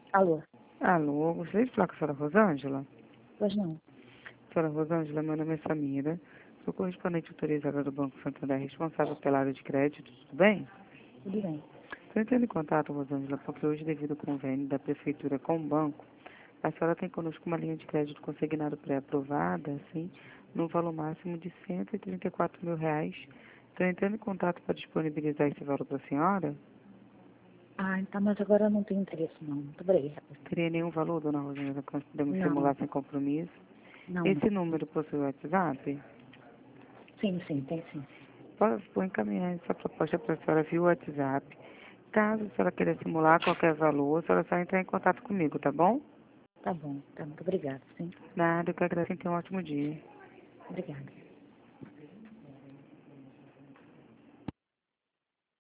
Alô? Alô, gostaria de falar com a senhora Rosângela? Pois não. Senhora Rosângela, meu nome é Samira, sou correspondente autorizada do Banco Santander, responsável pela área de crédito, tudo bem? Tudo bem. Estou entrando em contato, Rosângela, porque hoje, devido ao convênio da Prefeitura com o banco, a senhora tem conosco uma linha de crédito consignado pré-aprovada, assim, no valor máximo de R$ 134.000. Estou entrando em contato para disponibilizar esse valor para a senhora. Ah, então, mas agora eu não tenho interesse, não. Muito obrigada. Teria nenhum valor, dona Rosângela, que nós podemos Não, simular sem compromisso. não, não. Esse número possui WhatsApp? Sim, sim, tem sim. Vou encaminhar essa proposta para a senhora via WhatsApp. Caso a senhora queira simular qualquer valor, a senhora só entrar em contato comigo, tá bom? Tá bom, tá. Muito obrigada, sim. Nada, eu que agradeço e tenha um ótimo dia. Obrigada.